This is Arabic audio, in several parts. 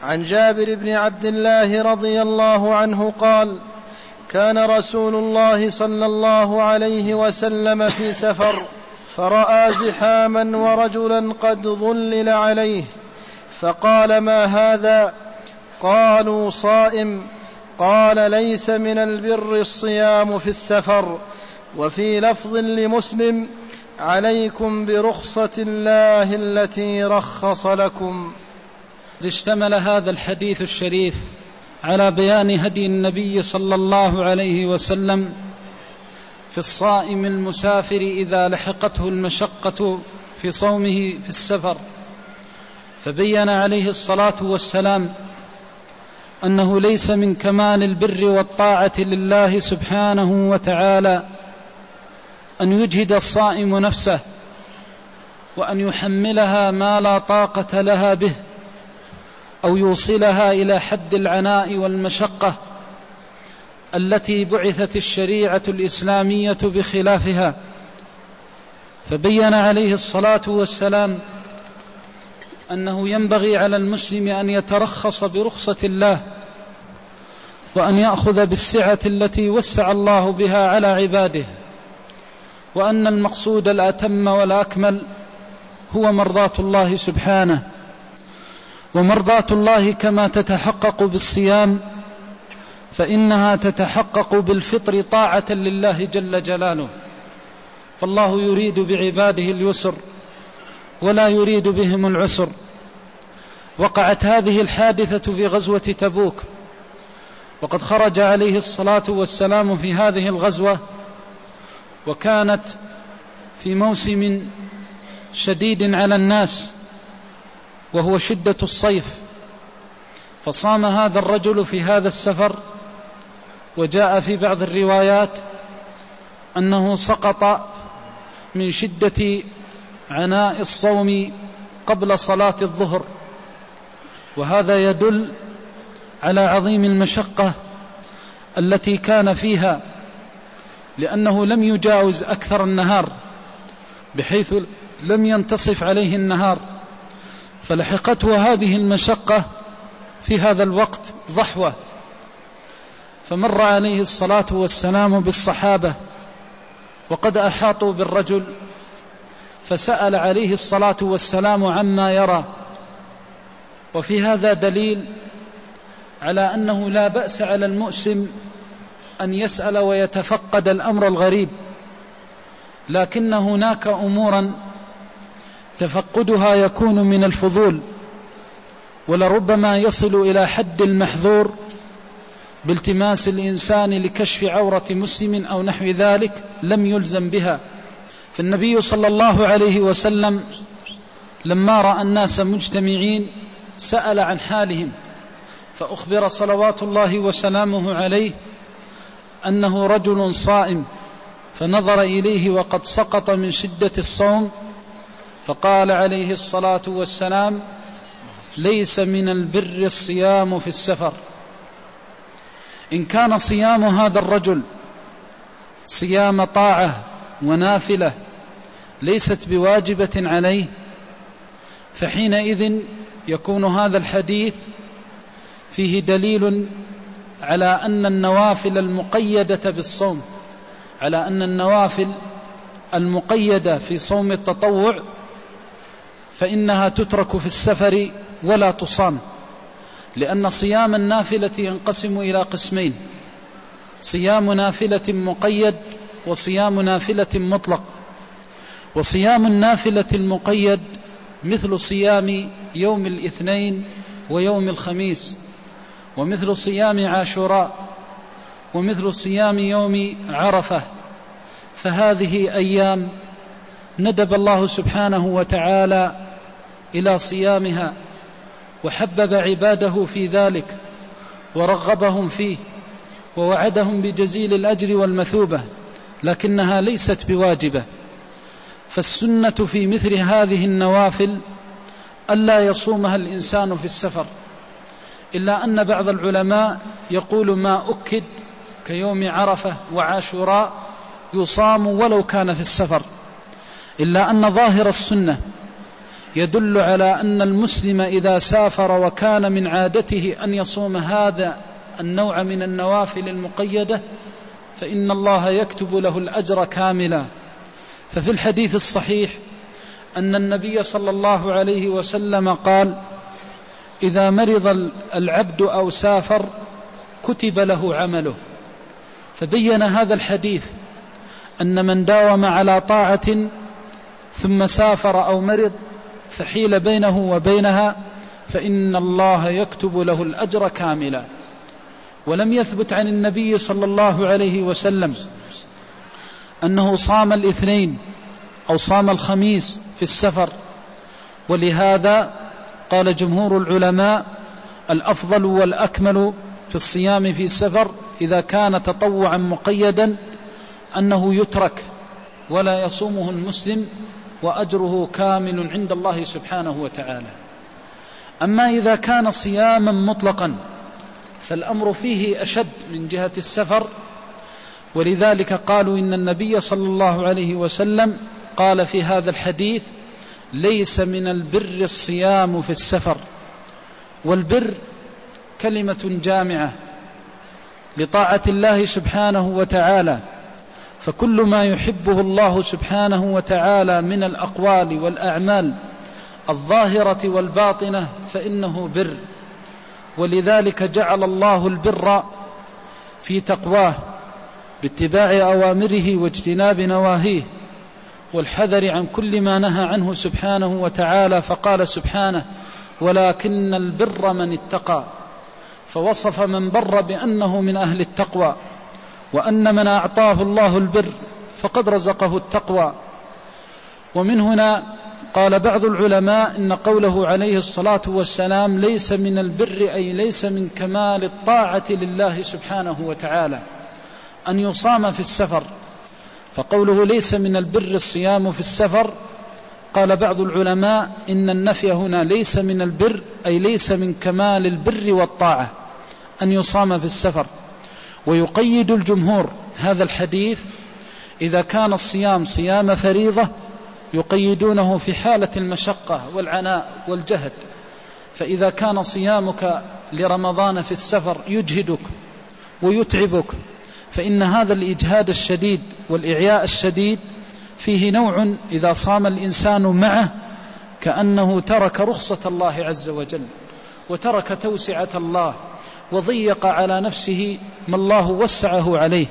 عن جابر بن عبد الله رضي الله عنه قال: كان رسول الله صلى الله عليه وسلم في سفر فرأى زحاما ورجلا قد ظلل عليه، فقال: ما هذا؟ قالوا: صائم. قال: ليس من البر الصيام في السفر. وفي لفظ لمسلم: عليكم برخصة الله التي رخص لكم. اشتمل هذا الحديث الشريف على بيان هدي النبي صلى الله عليه وسلم في الصائم المسافر إذا لحقته المشقة في صومه في السفر، فبين عليه الصلاة والسلام أنه ليس من كمال البر والطاعة لله سبحانه وتعالى أن يجهد الصائم نفسه وأن يحملها ما لا طاقة لها به، أو يوصلها إلى حد العناء والمشقة التي بعثت الشريعة الإسلامية بخلافها. فبين عليه الصلاة والسلام أنه ينبغي على المسلم أن يترخص برخصة الله، وأن يأخذ بالسعة التي وسع الله بها على عباده، وأن المقصود الأتم والأكمل هو مرضاة الله سبحانه. ومرضاة الله كما تتحقق بالصيام فإنها تتحقق بالفطر طاعة لله جل جلاله، فالله يريد بعباده اليسر ولا يريد بهم العسر. وقعت هذه الحادثة في غزوة تبوك، وقد خرج عليه الصلاة والسلام في هذه الغزوة، وكانت في موسم شديد على الناس وهو شدة الصيف، فصام هذا الرجل في هذا السفر. وجاء في بعض الروايات أنه سقط من شدة عناء الصوم قبل صلاة الظهر، وهذا يدل على عظيم المشقة التي كان فيها، لأنه لم يجاوز أكثر النهار بحيث لم ينتصف عليه النهار، فلحقته هذه المشقة في هذا الوقت ضحوة. فمر عليه الصلاة والسلام بالصحابة وقد أحاطوا بالرجل، فسأل عليه الصلاة والسلام عما يرى. وفي هذا دليل على أنه لا بأس على المؤسم أن يسأل ويتفقد الأمر الغريب، لكن هناك أمورا تفقدها يكون من الفضول، ولربما يصل إلى حد المحظور بالتماس الإنسان لكشف عورة مسلم أو نحو ذلك لم يلزم بها. فالنبي صلى الله عليه وسلم لما رأى الناس مجتمعين سأل عن حالهم، فأخبر صلوات الله وسلامه عليه أنه رجل صائم، فنظر إليه وقد سقط من شدة الصوم، فقال عليه الصلاة والسلام: ليس من البر الصيام في السفر. إن كان صيام هذا الرجل صيام طاعة ونافلة ليست بواجبة عليه، فحينئذ يكون هذا الحديث فيه دليل على أن النوافل المقيدة بالصوم، على أن النوافل المقيدة في صوم التطوع فإنها تترك في السفر ولا تصام، لأن صيام النافلة ينقسم إلى قسمين: صيام نافلة مقيد وصيام نافلة مطلق. وصيام النافلة المقيد مثل صيام يوم الاثنين ويوم الخميس، ومثل صيام عاشوراء، ومثل صيام يوم عرفة، فهذه أيام ندب الله سبحانه وتعالى إلى صيامها، وحبب عباده في ذلك ورغبهم فيه ووعدهم بجزيل الأجر والمثوبة، لكنها ليست بواجبة. فالسنة في مثل هذه النوافل ألا يصومها الإنسان في السفر، إلا أن بعض العلماء يقول ما أكد كيوم عرفة وعاشوراء يصام ولو كان في السفر، إلا أن ظاهر السنة يدل على أن المسلم إذا سافر وكان من عادته أن يصوم هذا النوع من النوافل المقيدة فإن الله يكتب له الأجر كاملا. ففي الحديث الصحيح أن النبي صلى الله عليه وسلم قال: إذا مرض العبد أو سافر كتب له عمله. فبين هذا الحديث أن من داوم على طاعة ثم سافر أو مرض فحيل بينه وبينها فإن الله يكتب له الأجر كاملا. ولم يثبت عن النبي صلى الله عليه وسلم أنه صام الاثنين أو صام الخميس في السفر، ولهذا قال جمهور العلماء: الأفضل والأكمل في الصيام في السفر إذا كان تطوعا مقيدا أنه يترك ولا يصومه المسلم وأجره كامل عند الله سبحانه وتعالى. أما إذا كان صياما مطلقا فالأمر فيه أشد من جهة السفر، ولذلك قالوا إن النبي صلى الله عليه وسلم قال في هذا الحديث: ليس من البر الصيام في السفر. والبر كلمة جامعة لطاعة الله سبحانه وتعالى، فكل ما يحبه الله سبحانه وتعالى من الأقوال والأعمال الظاهرة والباطنة فإنه بر. ولذلك جعل الله البر في تقواه باتباع أوامره واجتناب نواهيه والحذر عن كل ما نهى عنه سبحانه وتعالى، فقال سبحانه: ولكن البر من اتقى، فوصف من بر بأنه من أهل التقوى، وأن من أعطاه الله البر فقد رزقه التقوى. ومن هنا قال بعض العلماء إن قوله عليه الصلاة والسلام ليس من البر أي ليس من كمال الطاعة لله سبحانه وتعالى أن يصام في السفر. فقوله ليس من البر الصيام في السفر، قال بعض العلماء إن النفي هنا ليس من البر أي ليس من كمال البر والطاعة أن يصام في السفر. ويقيد الجمهور هذا الحديث إذا كان الصيام صيام فريضة يقيدونه في حالة المشقة والعناء والجهد. فإذا كان صيامك لرمضان في السفر يجهدك ويتعبك فإن هذا الإجهاد الشديد والإعياء الشديد فيه نوع إذا صام الإنسان معه كأنه ترك رخصة الله عز وجل وترك توسعة الله وضيق على نفسه ما الله وسعه عليه.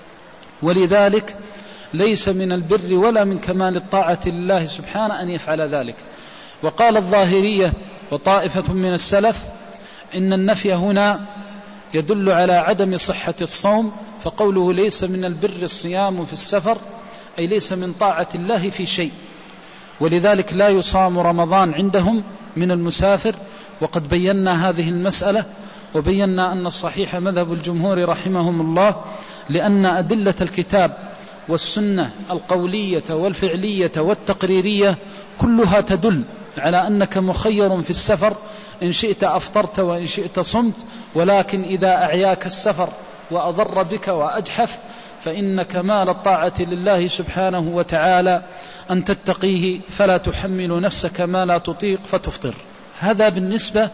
ولذلك ليس من البر ولا من كمال الطاعة لله سبحانه أن يفعل ذلك. وقال الظاهرية وطائفة من السلف إن النفي هنا يدل على عدم صحة الصوم، فقوله ليس من البر الصيام في السفر أي ليس من طاعة الله في شيء، ولذلك لا يصام رمضان عندهم من المسافر. وقد بينا هذه المسألة وبينا أن الصحيح مذهب الجمهور رحمهم الله، لأن أدلة الكتاب والسنة القولية والفعلية والتقريرية كلها تدل على أنك مخير في السفر، إن شئت أفطرت وإن شئت صمت، ولكن إذا أعياك السفر وأضر بك وأجحف فإن كمال الطاعة لله سبحانه وتعالى أن تتقيه فلا تحمل نفسك ما لا تطيق فتفطر. هذا بالنسبة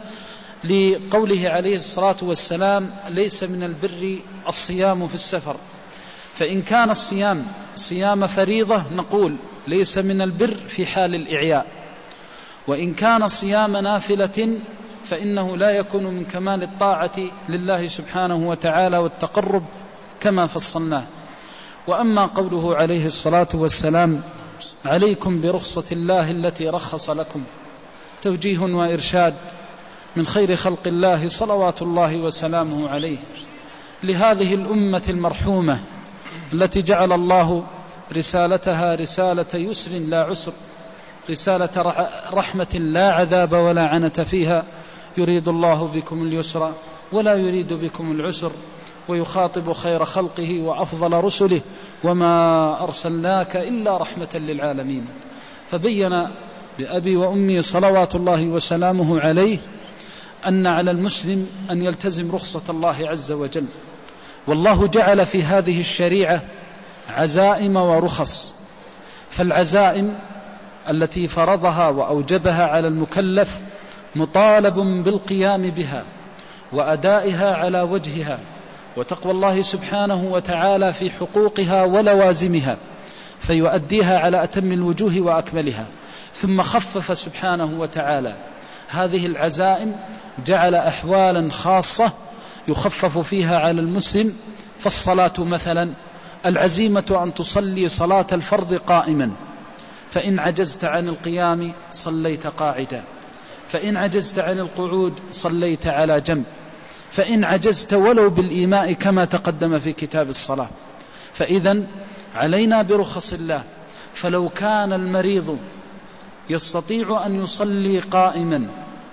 لقوله عليه الصلاة والسلام ليس من البر الصيام في السفر. فإن كان الصيام صيام فريضة نقول ليس من البر في حال الإعياء، وإن كان صيام نافلة فإنه لا يكون من كمال الطاعة لله سبحانه وتعالى والتقرب كما فصلناه. وأما قوله عليه الصلاة والسلام عليكم برخصة الله التي رخص لكم، توجيه وإرشاد من خير خلق الله صلوات الله وسلامه عليه لهذه الأمة المرحومة التي جعل الله رسالتها رسالة يسر لا عسر، رسالة رحمة لا عذاب ولا عنة فيها، يريد الله بكم اليسر ولا يريد بكم العسر، ويخاطب خير خلقه وأفضل رسله وما أرسلناك إلا رحمة للعالمين. فبين بأبي وأمي صلوات الله وسلامه عليه أن على المسلم أن يلتزم رخصة الله عز وجل. والله جعل في هذه الشريعة عزائم ورخص، فالعزائم التي فرضها وأوجبها على المكلف مطالب بالقيام بها وأدائها على وجهها، وتقوى الله سبحانه وتعالى في حقوقها ولوازمها، فيؤديها على أتم الوجوه وأكملها. ثم خفف سبحانه وتعالى هذه العزائم، جعل أحوالا خاصة يخفف فيها على المسلم. فالصلاة مثلا، العزيمة أن تصلي صلاة الفرض قائما، فإن عجزت عن القيام صليت قاعدا، فإن عجزت عن القعود صليت على جنب، فإن عجزت ولو بالإيماء كما تقدم في كتاب الصلاة. فإذن علينا برخص الله. فلو كان المريض يستطيع أن يصلي قائما،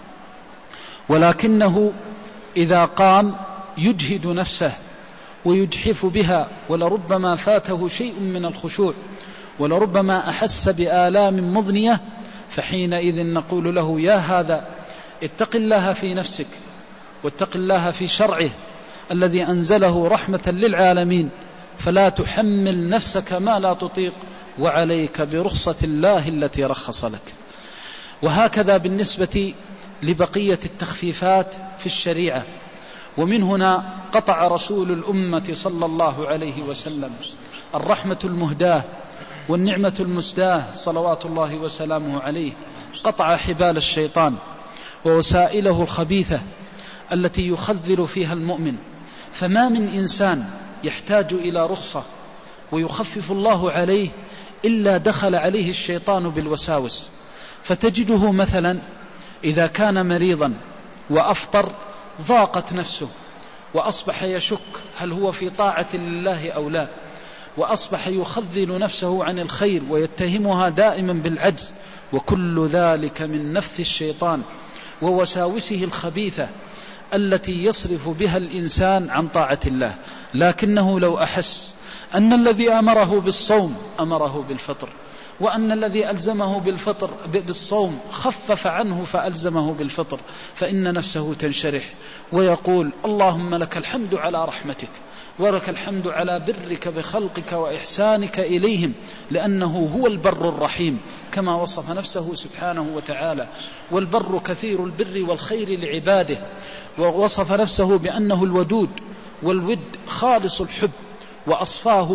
ولكنه إذا قام يجهد نفسه ويجحف بها، ولربما فاته شيء من الخشوع، ولربما أحس بآلام مضنية، فحينئذ نقول له: يا هذا، اتق الله في نفسك، واتق الله في شرعه الذي أنزله رحمة للعالمين، فلا تحمل نفسك ما لا تطيق، وعليك برخصة الله التي رخص لك. وهكذا بالنسبة لبقية التخفيفات في الشريعة. ومن هنا قطع رسول الأمة صلى الله عليه وسلم الرحمة المهداة والنعمة المسداة صلوات الله وسلامه عليه، قطع حبال الشيطان ووسائله الخبيثة التي يخذل فيها المؤمن. فما من إنسان يحتاج إلى رخصة ويخفف الله عليه إلا دخل عليه الشيطان بالوساوس. فتجده مثلا إذا كان مريضا وأفطر ضاقت نفسه، وأصبح يشك هل هو في طاعة لله أو لا، وأصبح يخذل نفسه عن الخير ويتهمها دائما بالعجز، وكل ذلك من نفث الشيطان ووساوسه الخبيثة التي يصرف بها الإنسان عن طاعة الله. لكنه لو أحس أن الذي أمره بالصوم أمره بالفطر، وأن الذي ألزمه بالصوم خفف عنه فألزمه بالفطر، فإن نفسه تنشرح ويقول: اللهم لك الحمد على رحمتك، ولك الحمد على برك بخلقك وإحسانك إليهم، لأنه هو البر الرحيم كما وصف نفسه سبحانه وتعالى. والبر كثير البر والخير لعباده، ووصف نفسه بأنه الودود، والود خالص الحب، وأصفاه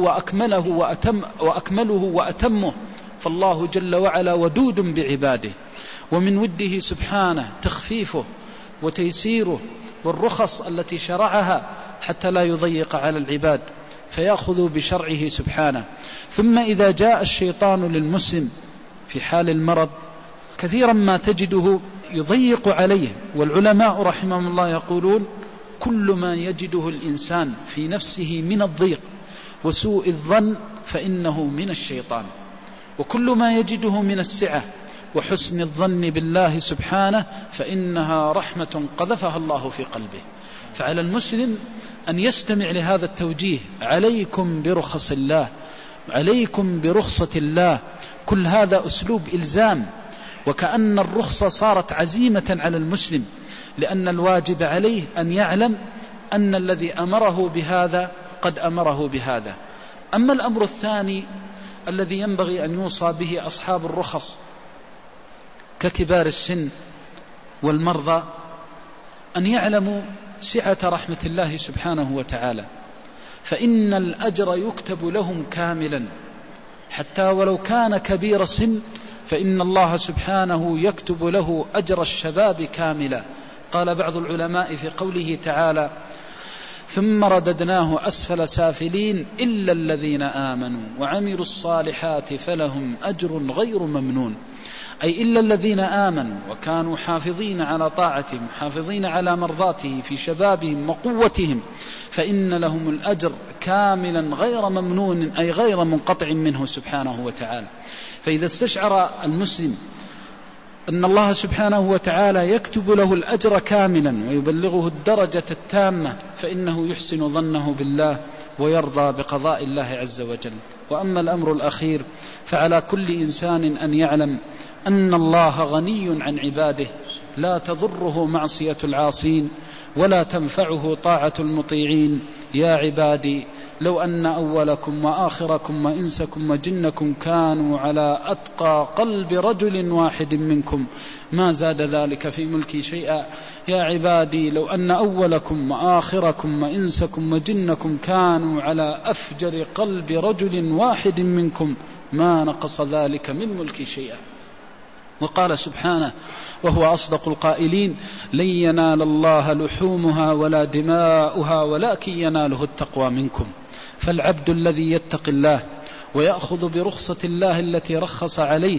وأكمله وأتمه. فالله جل وعلا ودود بعباده، ومن وده سبحانه تخفيفه وتيسيره والرخص التي شرعها حتى لا يضيق على العباد، فيأخذوا بشرعه سبحانه. ثم إذا جاء الشيطان للمسلم في حال المرض كثيرا ما تجده يضيق عليه. والعلماء رحمهم الله يقولون: كل ما يجده الإنسان في نفسه من الضيق وسوء الظن فإنه من الشيطان، وكل ما يجده من السعة وحسن الظن بالله سبحانه فإنها رحمة قذفها الله في قلبه. فعلى المسلم أن يستمع لهذا التوجيه: عليكم برخص الله، عليكم برخصة الله. كل هذا أسلوب إلزام، وكأن الرخصة صارت عزيمة على المسلم، لأن الواجب عليه أن يعلم أن الذي أمره بهذا قد أمره بهذا. أما الأمر الثاني الذي ينبغي أن يوصى به أصحاب الرخص ككبار السن والمرضى، أن يعلموا سعة رحمة الله سبحانه وتعالى، فإن الأجر يكتب لهم كاملا، حتى ولو كان كبير السن فإن الله سبحانه يكتب له أجر الشباب كاملا. قال بعض العلماء في قوله تعالى: ثم رددناه أسفل سافلين إلا الذين آمنوا وعملوا الصالحات فلهم أجر غير ممنون، أي إلا الذين آمنوا وكانوا حافظين على طاعته محافظين على مرضاته في شبابهم وقوتهم، فإن لهم الأجر كاملا غير ممنون، أي غير منقطع منه سبحانه وتعالى. فإذا استشعر المسلم أن الله سبحانه وتعالى يكتب له الأجر كاملا ويبلغه الدرجة التامة، فإنه يحسن ظنه بالله ويرضى بقضاء الله عز وجل. وأما الأمر الأخير فعلى كل إنسان أن يعلم أن الله غني عن عباده، لا تضره معصية العاصين ولا تنفعه طاعة المطيعين. يا عبادي لو أن أولكم وآخركم وإنسكم وجنكم كانوا على أتقى قلب رجل واحد منكم ما زاد ذلك في ملكي شيئا. يا عبادي لو أن أولكم وآخركم وإنسكم وجنكم كانوا على أفجر قلب رجل واحد منكم ما نقص ذلك من ملكي شيئا. وقال سبحانه وهو أصدق القائلين لن ينال الله لحومها ولا دماؤها ولكن يناله التقوى منكم. فالعبد الذي يتقي الله ويأخذ برخصة الله التي رخص عليه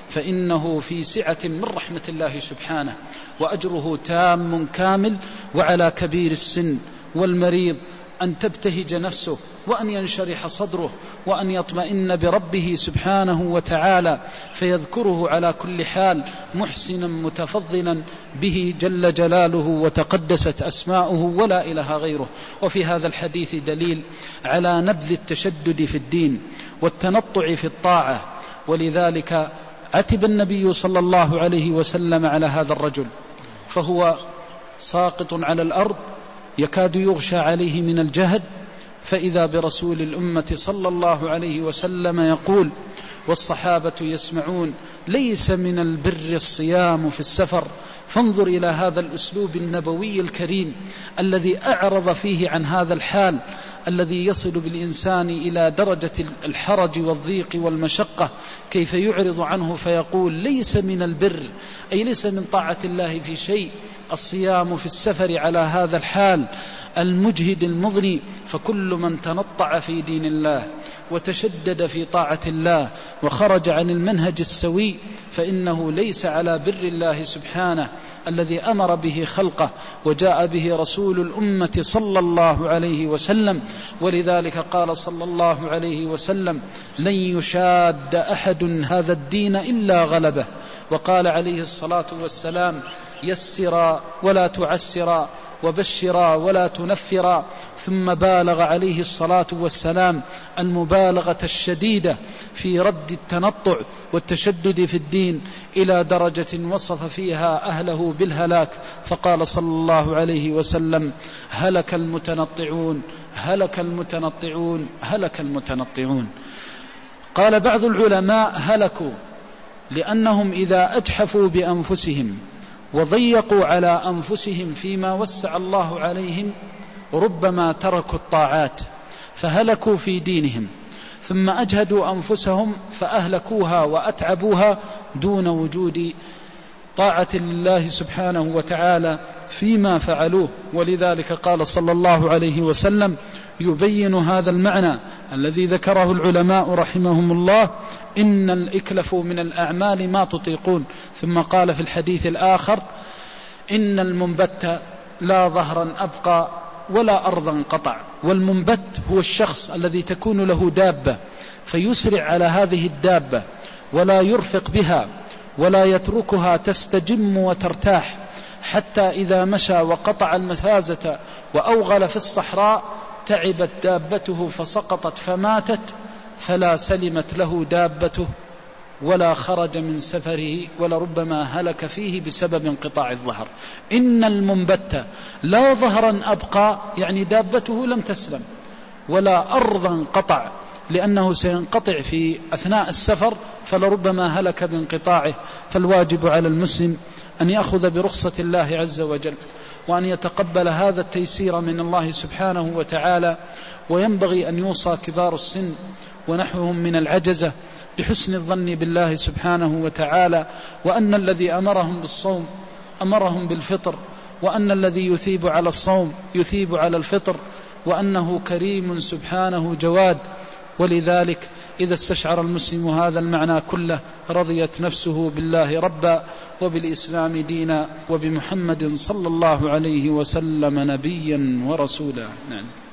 فإنه في سعة من رحمة الله سبحانه وأجره تام كامل. وعلى كبير السن والمريض أن تبتهج نفسه وأن ينشرح صدره وأن يطمئن بربه سبحانه وتعالى فيذكره على كل حال محسنا متفضلا به جل جلاله وتقدست أسماؤه ولا إله غيره. وفي هذا الحديث دليل على نبذ التشدد في الدين والتنطع في الطاعة، ولذلك عتب النبي صلى الله عليه وسلم على هذا الرجل فهو ساقط على الأرض يكاد يغشى عليه من الجهد، فإذا برسول الأمة صلى الله عليه وسلم يقول والصحابة يسمعون ليس من البر الصيام في السفر. فانظر إلى هذا الأسلوب النبوي الكريم الذي أعرض فيه عن هذا الحال الذي يصل بالإنسان إلى درجة الحرج والضيق والمشقة، كيف يعرض عنه فيقول ليس من البر أي ليس من طاعة الله في شيء الصيام في السفر على هذا الحال المجهد المضني. فكل من تنطع في دين الله وتشدد في طاعة الله وخرج عن المنهج السوي فإنه ليس على بر الله سبحانه الذي أمر به خلقه وجاء به رسول الأمة صلى الله عليه وسلم. ولذلك قال صلى الله عليه وسلم لن يشاد أحد هذا الدين إلا غلبه. وقال عليه الصلاة والسلام يسرا ولا تعسرا وبشرا ولا تنفرا. ثم بالغ عليه الصلاة والسلام المبالغة الشديدة في رد التنطع والتشدد في الدين إلى درجة وصف فيها أهله بالهلاك، فقال صلى الله عليه وسلم هلك المتنطعون هلك المتنطعون هلك المتنطعون. قال بعض العلماء هلكوا لأنهم إذا أجحفوا بأنفسهم وضيقوا على أنفسهم فيما وسع الله عليهم ربما تركوا الطاعات فهلكوا في دينهم، ثم أجهدوا أنفسهم فأهلكوها وأتعبوها دون وجود طاعة لله سبحانه وتعالى فيما فعلوه. ولذلك قال صلى الله عليه وسلم يبين هذا المعنى الذي ذكره العلماء رحمهم الله إن الإكلفوا من الأعمال ما تطيقون. ثم قال في الحديث الآخر إن المنبت لا ظهرا أبقى ولا أرضا قطع. والمنبت هو الشخص الذي تكون له دابة فيسرع على هذه الدابة ولا يرفق بها ولا يتركها تستجم وترتاح حتى إذا مشى وقطع المفازة وأوغل في الصحراء تعبت دابته فسقطت فماتت فلا سلمت له دابته ولا خرج من سفره ولربما هلك فيه بسبب انقطاع الظهر. إن المنبت لا ظهرا أبقى يعني دابته لم تسلم، ولا أرضا قطع لأنه سينقطع في أثناء السفر فلربما هلك بانقطاعه. فالواجب على المسلم أن يأخذ برخصة الله عز وجل وأن يتقبل هذا التيسير من الله سبحانه وتعالى. وينبغي أن يوصى كبار السن ونحوهم من العجزة بحسن الظن بالله سبحانه وتعالى، وأن الذي أمرهم بالصوم أمرهم بالفطر، وأن الذي يثيب على الصوم يثيب على الفطر، وأنه كريم سبحانه جواد. ولذلك إذا استشعر المسلم هذا المعنى كله رضيت نفسه بالله ربا وبالإسلام دينا وبمحمد صلى الله عليه وسلم نبيا ورسولا. نعم.